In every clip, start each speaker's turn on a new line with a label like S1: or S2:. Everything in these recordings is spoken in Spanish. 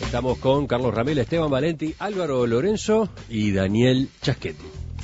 S1: Estamos con Carlos Ramela, Esteban Valenti, Álvaro Lorenzo y Daniel Chaschetti.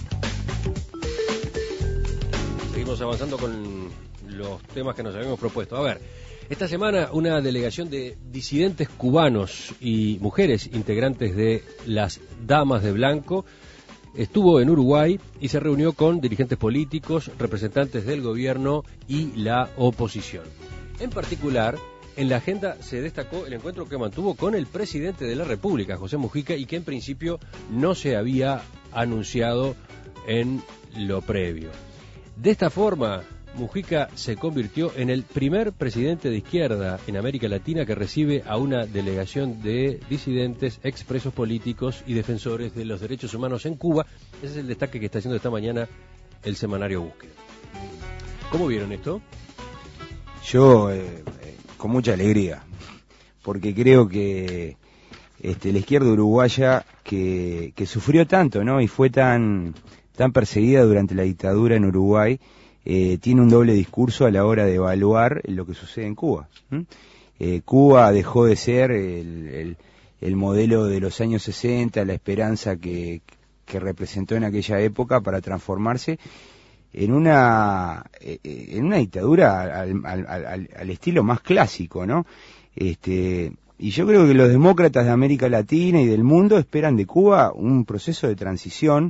S1: Seguimos avanzando con los temas que nos habíamos propuesto. A ver, esta semana una delegación de disidentes cubanos y mujeres integrantes de las Damas de Blanco estuvo en Uruguay y se reunió con dirigentes políticos, representantes del gobierno y la oposición. En particular, en la agenda se destacó el encuentro que mantuvo con el presidente de la República, José Mujica, y que en principio no se había anunciado en lo previo. De esta forma, Mujica se convirtió en el primer presidente de izquierda en América Latina que recibe a una delegación de disidentes, expresos políticos y defensores de los derechos humanos en Cuba. Ese es el destaque que está haciendo esta mañana el semanario Búsqueda. ¿Cómo vieron esto?
S2: Yo, con mucha alegría, porque creo que la izquierda uruguaya que sufrió tanto, ¿no? Y fue tan perseguida durante la dictadura en Uruguay, tiene un doble discurso a la hora de evaluar lo que sucede en Cuba. Cuba dejó de ser el modelo de los años 60, la esperanza que representó en aquella época, para transformarse en una dictadura al estilo más clásico, ¿no? Y yo creo que los demócratas de América Latina y del mundo esperan de Cuba un proceso de transición,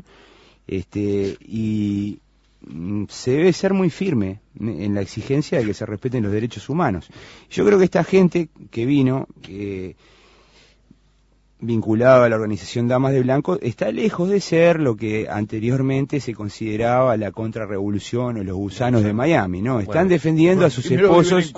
S2: y se debe ser muy firme en la exigencia de que se respeten los derechos humanos. Yo creo que esta gente que vino, vinculada a la organización Damas de Blanco, está lejos de ser lo que anteriormente se consideraba la contrarrevolución o los gusanos de Miami, ¿no? Están defendiendo a sus esposos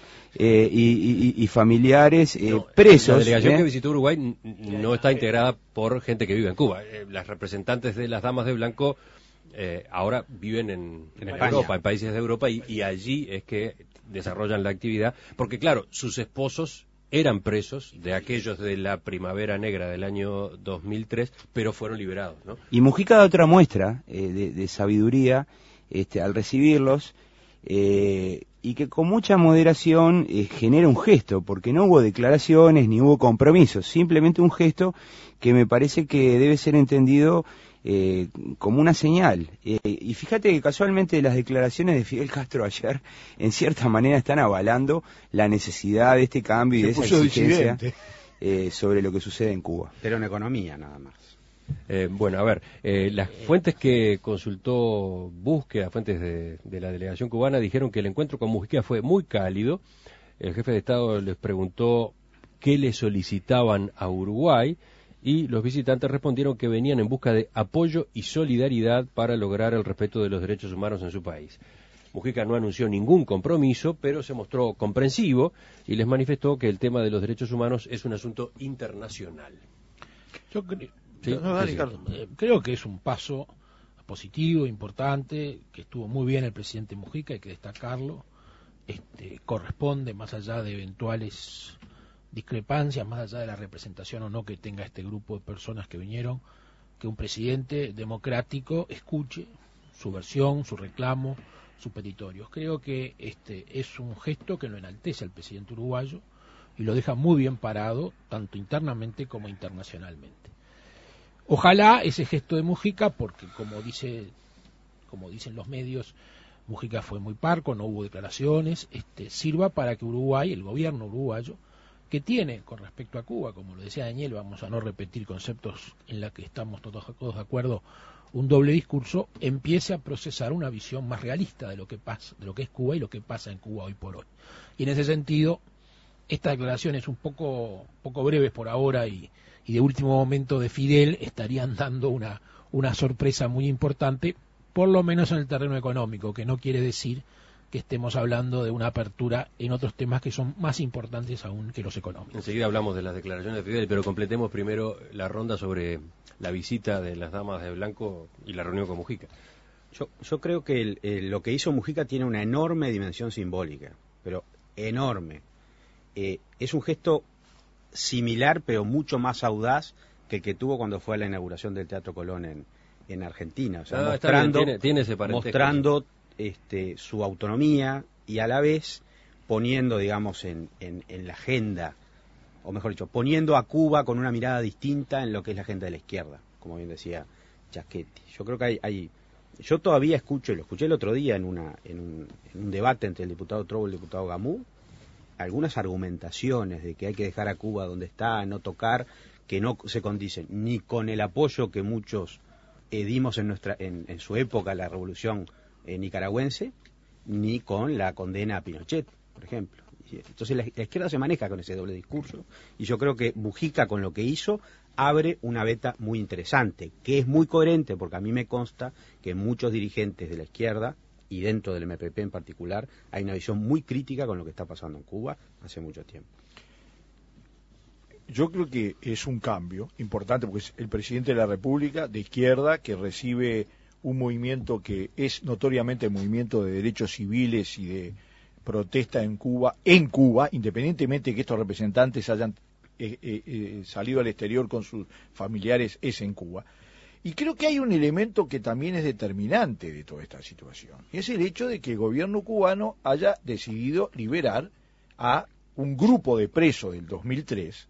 S2: y familiares presos.
S1: La delegación que visitó Uruguay no está integrada por gente que vive en Cuba. Las representantes de las Damas de Blanco ahora viven en Europa, en países de Europa, y allí es que desarrollan la actividad, porque claro, sus esposos eran presos de aquellos de la Primavera Negra del año 2003, pero fueron liberados, ¿no? Y
S2: Mujica da otra muestra de sabiduría al recibirlos, y que con mucha moderación genera un gesto, porque no hubo declaraciones ni hubo compromisos, simplemente un gesto que me parece que debe ser entendido como una señal. Y fíjate que casualmente las declaraciones de Fidel Castro ayer en cierta manera están avalando la necesidad de este cambio y de esa exigencia sobre lo que sucede en Cuba.
S3: Pero en economía nada más.
S1: Bueno, a ver, las fuentes que consultó Búsqueda, fuentes de la delegación cubana, dijeron que el encuentro con Mujica fue muy cálido. El jefe de Estado les preguntó qué le solicitaban a Uruguay, y los visitantes respondieron que venían en busca de apoyo y solidaridad para lograr el respeto de los derechos humanos en su país. Mujica no anunció ningún compromiso, pero se mostró comprensivo y les manifestó que el tema de los derechos humanos es un asunto internacional.
S4: Creo que es un paso positivo, importante, que estuvo muy bien el presidente Mujica, hay que destacarlo. Corresponde, más allá de eventuales discrepancias, más allá de la representación o no que tenga este grupo de personas que vinieron, que un presidente democrático escuche su versión, su reclamo, su petitorio. Creo que es un gesto que lo enaltece al presidente uruguayo y lo deja muy bien parado, tanto internamente como internacionalmente. Ojalá ese gesto de Mujica, porque como dicen los medios, Mujica fue muy parco, no hubo declaraciones, sirva para que Uruguay, el gobierno uruguayo, que tiene con respecto a Cuba, como lo decía Daniel, vamos a no repetir conceptos en la que estamos todos de acuerdo, un doble discurso, empiece a procesar una visión más realista de lo que pasa, de lo que es Cuba y lo que pasa en Cuba hoy por hoy. Y en ese sentido, estas declaraciones un poco breves por ahora y de último momento de Fidel estarían dando una sorpresa muy importante, por lo menos en el terreno económico, que no quiere decir que estemos hablando de una apertura en otros temas que son más importantes aún que los económicos.
S1: Enseguida hablamos de las declaraciones de Fidel, pero completemos primero la ronda sobre la visita de las Damas de Blanco y la reunión con Mujica.
S3: Yo creo que lo que hizo Mujica tiene una enorme dimensión simbólica, pero enorme. Es un gesto similar, pero mucho más audaz que el que tuvo cuando fue a la inauguración del Teatro Colón en Argentina. O sea,
S1: tiene ese parentesco,
S3: mostrando su autonomía y a la vez poniendo, digamos, en la agenda o mejor dicho, poniendo a Cuba con una mirada distinta en lo que es la gente de la izquierda, como bien decía Giachetti. Yo creo que yo todavía escucho, y lo escuché el otro día en un debate entre el diputado Trovo y el diputado Gamú, algunas argumentaciones de que hay que dejar a Cuba donde está, no tocar, que no se condicen ni con el apoyo que muchos dimos en su época a la revolución nicaragüense, ni con la condena a Pinochet, por ejemplo. Entonces la izquierda se maneja con ese doble discurso, y yo creo que Mujica, con lo que hizo, abre una veta muy interesante, que es muy coherente, porque a mí me consta que muchos dirigentes de la izquierda, y dentro del MPP en particular, hay una visión muy crítica con lo que está pasando en Cuba hace mucho tiempo.
S5: Yo creo que es un cambio importante, porque es el presidente de la República, de izquierda, que recibe un movimiento que es notoriamente el movimiento de derechos civiles y de protesta en Cuba, independientemente de que estos representantes hayan salido al exterior con sus familiares, es en Cuba. Y creo que hay un elemento que también es determinante de toda esta situación, y es el hecho de que el gobierno cubano haya decidido liberar a un grupo de presos del 2003,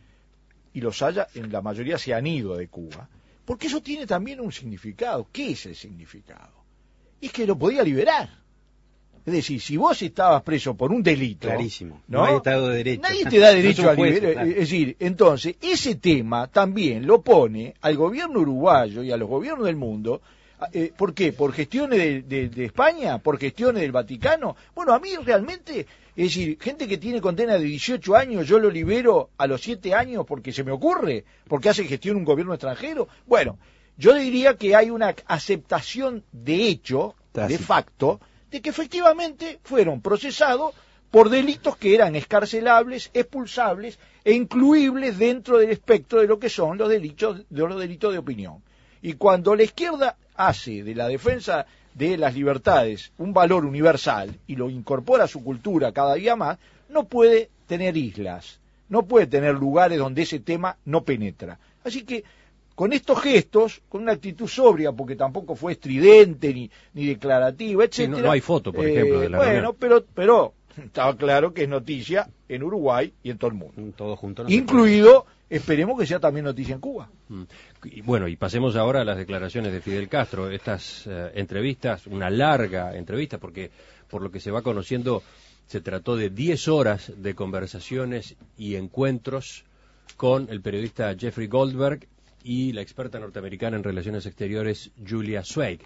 S5: y en la mayoría se han ido de Cuba, porque eso tiene también un significado. ¿Qué es el significado? Es que lo podía liberar. Es decir, si vos estabas preso por un delito...
S3: Clarísimo, no hay Estado de Derecho.
S5: Nadie te da derecho
S3: no
S5: a liberar.
S3: Claro.
S5: Es decir, entonces, ese tema también lo pone al gobierno uruguayo y a los gobiernos del mundo. ¿Por qué? ¿Por gestiones de España? ¿Por gestiones del Vaticano? Bueno, a mí realmente, es decir, gente que tiene condena de 18 años, yo lo libero a los 7 años porque se me ocurre, porque hace gestión un gobierno extranjero. Bueno, yo diría que hay una aceptación de hecho, de facto, de que efectivamente fueron procesados por delitos que eran escarcelables, expulsables e incluibles dentro del espectro de lo que son los delitos de opinión. Y cuando la izquierda hace de la defensa de las libertades un valor universal y lo incorpora a su cultura cada día más, no puede tener islas, no puede tener lugares donde ese tema no penetra. Así que con estos gestos, con una actitud sobria, porque tampoco fue estridente ni declarativa, etcétera.
S1: Sí, no hay foto, por ejemplo, de la reunión.
S5: Pero estaba claro que es noticia en Uruguay y en todo el mundo.
S3: Todo junto. No
S5: incluido, esperemos que sea también noticia en Cuba.
S1: Y bueno, y pasemos ahora a las declaraciones de Fidel Castro. Estas entrevistas, una larga entrevista, porque por lo que se va conociendo, se trató de 10 horas de conversaciones y encuentros con el periodista Jeffrey Goldberg y la experta norteamericana en relaciones exteriores Julia Zweig.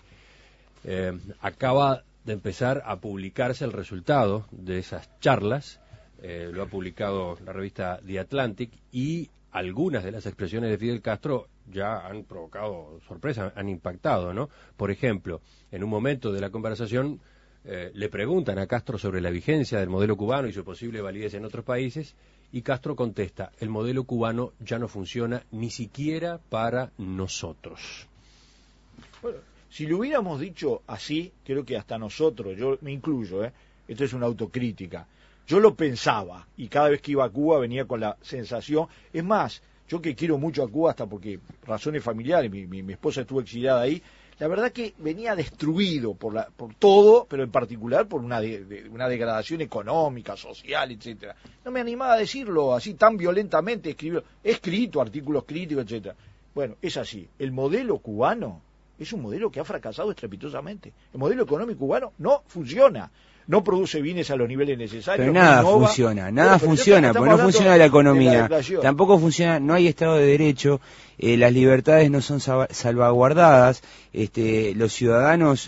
S1: Acaba de empezar a publicarse el resultado de esas charlas, lo ha publicado la revista The Atlantic, y algunas de las expresiones de Fidel Castro ya han provocado sorpresa, han impactado, ¿no? Por ejemplo, en un momento de la conversación le preguntan a Castro sobre la vigencia del modelo cubano y su posible validez en otros países, y Castro contesta: el modelo cubano ya no funciona ni siquiera para nosotros.
S5: Bueno, si lo hubiéramos dicho así, creo que hasta nosotros, yo me incluyo, esto es una autocrítica, yo lo pensaba, y cada vez que iba a Cuba venía con la sensación, es más, yo que quiero mucho a Cuba hasta porque razones familiares, mi esposa estuvo exiliada ahí, la verdad que venía destruido por todo, pero en particular por una degradación económica, social, etcétera. No me animaba a decirlo así tan violentamente, he escrito artículos críticos, etcétera. Bueno, es así. El modelo cubano es un modelo que ha fracasado estrepitosamente. El modelo económico cubano no funciona. No produce bienes a los niveles necesarios.
S2: Pero nada funciona, porque no funciona la economía, tampoco funciona, no hay Estado de Derecho, las libertades no son salvaguardadas, los ciudadanos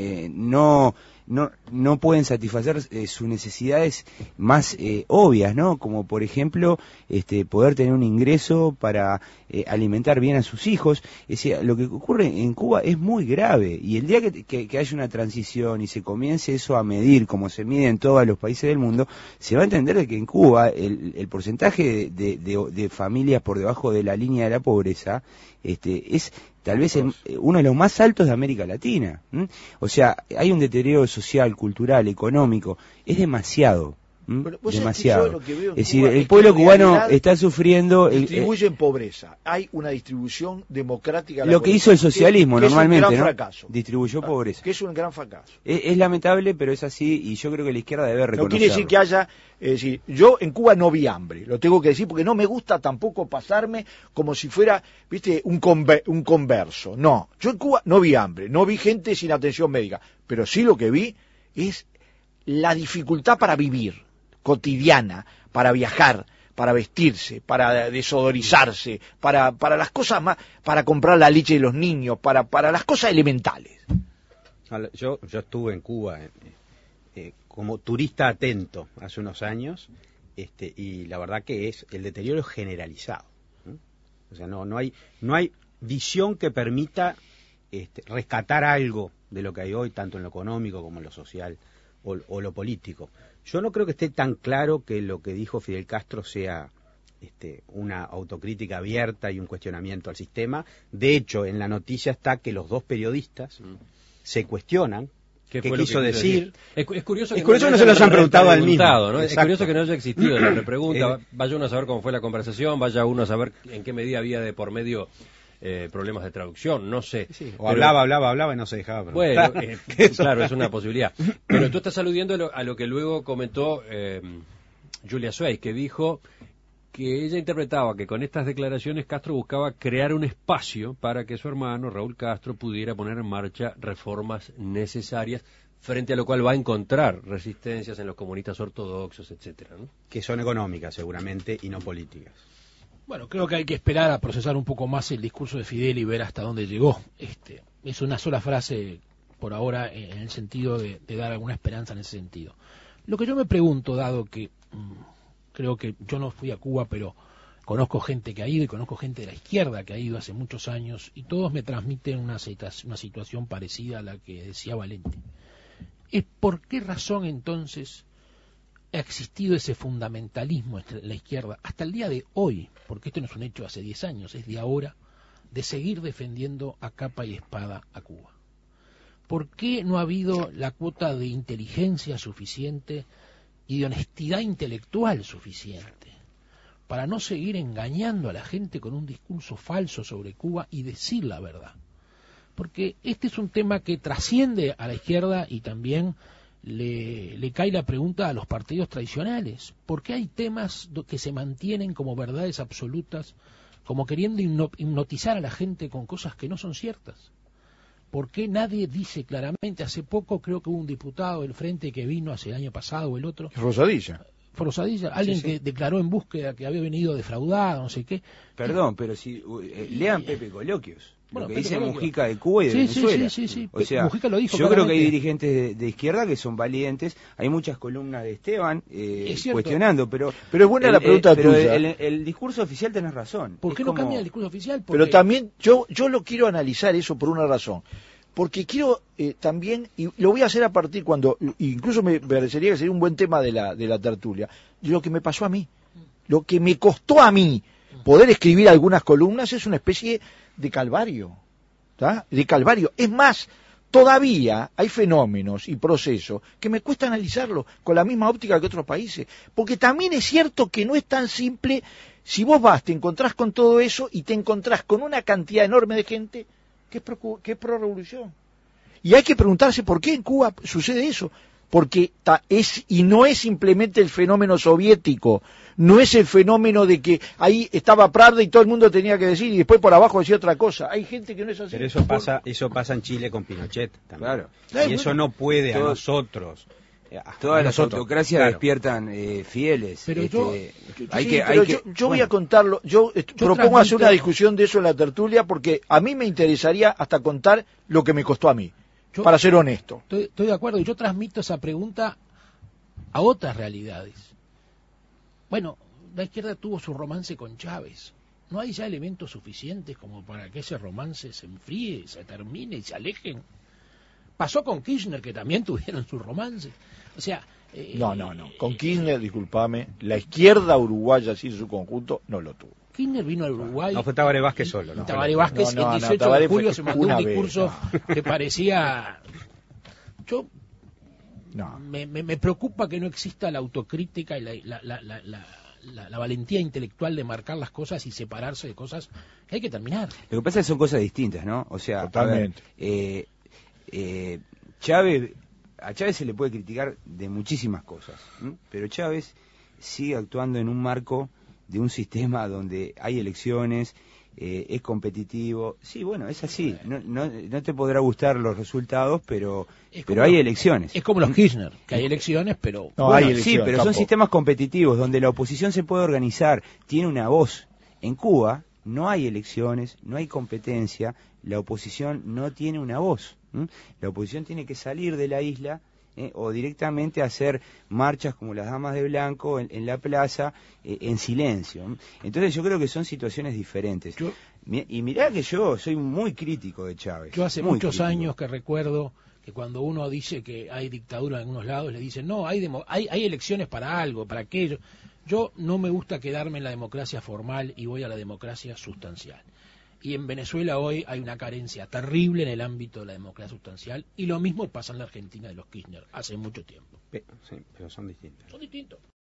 S2: no pueden satisfacer sus necesidades más obvias, ¿no? Como por ejemplo poder tener un ingreso para alimentar bien a sus hijos. Es decir, lo que ocurre en Cuba es muy grave, y el día que haya una transición y se comience eso a medir como se mide en todos los países del mundo, se va a entender de que en Cuba el porcentaje de familias por debajo de la línea de la pobreza es tal vez uno de los más altos de América Latina. O sea, hay un deterioro social, cultural, económico, es demasiado.
S5: Bueno, vos sabés que
S2: demasiado.
S5: yo lo que veo en
S2: Es decir,
S5: Cuba
S2: el
S5: es que
S2: pueblo
S5: en
S2: cubano
S5: realidad
S2: está sufriendo
S5: distribuyen pobreza. Hay una distribución democrática de la
S2: lo que
S5: pobreza,
S2: hizo el socialismo
S5: que
S2: normalmente,
S5: es un gran
S2: ¿no?
S5: fracaso.
S2: Distribuyó pobreza.
S5: Que es un gran fracaso.
S2: Es lamentable, pero es así, y yo creo que la izquierda debe
S5: No
S2: reconocerlo.
S5: quiere decir que haya, yo en Cuba no vi hambre, lo tengo que decir porque no me gusta tampoco pasarme como si fuera, viste, un converso. No, yo en Cuba no vi hambre, no vi gente sin atención médica, pero sí lo que vi es la dificultad para vivir, cotidiana, para viajar, para vestirse, para desodorizarse, para las cosas más, para comprar la leche de los niños, para las cosas elementales.
S3: Yo estuve en Cuba como turista atento hace unos años, y la verdad que el deterioro es generalizado, ¿no? O sea, no hay visión que permita rescatar algo de lo que hay hoy, tanto en lo económico como en lo social o lo político. Yo no creo que esté tan claro que lo que dijo Fidel Castro sea una autocrítica abierta y un cuestionamiento al sistema. De hecho, en la noticia está que los dos periodistas se cuestionan qué quiso decir.
S1: Es curioso que
S3: no se los han preguntado al mismo.
S1: ¿No? Es curioso que no haya existido la repregunta. Vaya uno a saber cómo fue la conversación, vaya uno a saber en qué medida había de por medio problemas de traducción, no sé.
S3: Sí, o pero, hablaba y no se dejaba
S1: preguntar. Bueno, claro, es una posibilidad. Pero tú estás aludiendo a lo que luego comentó Julia Suárez, que dijo que ella interpretaba que con estas declaraciones Castro buscaba crear un espacio para que su hermano Raúl Castro pudiera poner en marcha reformas necesarias, frente a lo cual va a encontrar resistencias en los comunistas ortodoxos, etcétera, ¿no?
S3: Que son económicas seguramente y no políticas.
S4: Bueno, creo que hay que esperar a procesar un poco más el discurso de Fidel y ver hasta dónde llegó. Es una sola frase por ahora en el sentido de dar alguna esperanza en ese sentido. Lo que yo me pregunto, dado que creo que yo no fui a Cuba, pero conozco gente que ha ido y conozco gente de la izquierda que ha ido hace muchos años y todos me transmiten una situación parecida a la que decía Valente. Es por qué razón entonces ha existido ese fundamentalismo entre la izquierda hasta el día de hoy, porque esto no es un hecho de hace 10 años, es de ahora, de seguir defendiendo a capa y espada a Cuba. ¿Por qué no ha habido la cuota de inteligencia suficiente y de honestidad intelectual suficiente para no seguir engañando a la gente con un discurso falso sobre Cuba y decir la verdad? Porque este es un tema que trasciende a la izquierda y también le cae la pregunta a los partidos tradicionales. ¿Por qué hay temas que se mantienen como verdades absolutas, como queriendo hipnotizar a la gente con cosas que no son ciertas? ¿Por qué nadie dice claramente? Hace poco creo que hubo un diputado del Frente que vino hace el año pasado o el otro. Rosadilla, alguien que declaró en búsqueda que había venido defraudado, no sé qué.
S2: Perdón, pero si lean Pepe Coloquios.
S4: Bueno,
S2: lo que
S4: Pepe
S2: dice
S4: Coloquios.
S2: Mujica de Cuba y de Venezuela.
S4: Sí.
S2: O sea,
S4: Mujica lo dijo
S2: yo creo que hay
S4: claramente.
S2: dirigentes de izquierda que son valientes. Hay muchas columnas de Esteban
S4: cierto.
S2: cuestionando, pero
S5: es buena la pregunta
S2: pero
S5: tuya.
S2: el discurso oficial tenés razón.
S4: ¿Por qué
S2: Es
S4: no
S2: como...
S4: cambia el discurso oficial?
S5: Pero también yo lo quiero analizar eso por una razón. Porque quiero también, y lo voy a hacer a partir cuando, incluso me parecería que sería un buen tema de la tertulia, de lo que me pasó a mí. Lo que me costó a mí poder escribir algunas columnas es una especie de calvario. ¿Tá? De calvario. Es más, todavía hay fenómenos y procesos que me cuesta analizarlos con la misma óptica que otros países. Porque también es cierto que no es tan simple. Si vos vas, te encontrás con todo eso y te encontrás con una cantidad enorme de gente que es pro-revolución. Y hay que preguntarse por qué en Cuba sucede eso. Porque no es simplemente el fenómeno soviético, no es el fenómeno de que ahí estaba Pravda y todo el mundo tenía que decir y después por abajo decía otra cosa. Hay gente que no es así.
S3: Pero eso pasa en Chile con Pinochet también.
S2: Claro.
S3: Y eso no puede a nosotros.
S2: Todas las autocracias despiertan fieles.
S4: Pero
S5: yo voy a contarlo. Yo propongo hacer una discusión de eso en la tertulia porque a mí me interesaría hasta contar lo que me costó a mí, para ser honesto.
S4: Estoy de acuerdo y yo transmito esa pregunta a otras realidades. Bueno, la izquierda tuvo su romance con Chávez. ¿No hay ya elementos suficientes como para que ese romance se enfríe, se termine y se alejen? Pasó con Kirchner, que también tuvieron su romance. O sea...
S5: No. Con Kirchner, discúlpame, la izquierda uruguaya, así en su conjunto, no lo tuvo.
S4: Kirchner vino al Uruguay...
S3: No fue Tabaré Vázquez solo.
S4: ¿no? Tabaré Vázquez el 18 de julio se mandó un discurso que parecía...
S5: No.
S4: Me preocupa que no exista la autocrítica y la valentía intelectual de marcar las cosas y separarse de cosas que hay que terminar.
S2: Lo que pasa es que son cosas distintas, ¿no? O sea,
S5: Totalmente.
S2: A Chávez se le puede criticar de muchísimas cosas, ¿no? Pero Chávez sigue actuando en un marco de un sistema donde hay elecciones, es competitivo. Sí, bueno, es así. No te podrá gustar los resultados, pero hay elecciones.
S4: Es como los Kirchner, que hay elecciones, pero...
S5: No,
S2: Bueno,
S5: hay elecciones,
S2: sí, pero son
S5: tampoco.
S2: sistemas competitivos donde la oposición se puede organizar, tiene una voz. En Cuba no hay elecciones, no hay competencia, la oposición no tiene una voz. La oposición tiene que salir de la isla o directamente hacer marchas como las Damas de Blanco en la plaza en silencio. Entonces yo creo que son situaciones diferentes. Y mirá que yo soy muy crítico de Chávez.
S4: Yo hace
S2: muy
S4: muchos
S2: crítico.
S4: años que recuerdo que cuando uno dice que hay dictadura en algunos lados, le dicen, no, hay elecciones para algo, para aquello. Yo no me gusta quedarme en la democracia formal y voy a la democracia sustancial. Y en Venezuela hoy hay una carencia terrible en el ámbito de la democracia sustancial, y lo mismo pasa en la Argentina de los Kirchner hace mucho tiempo.
S3: Sí, pero son distintas.
S4: Son distintos.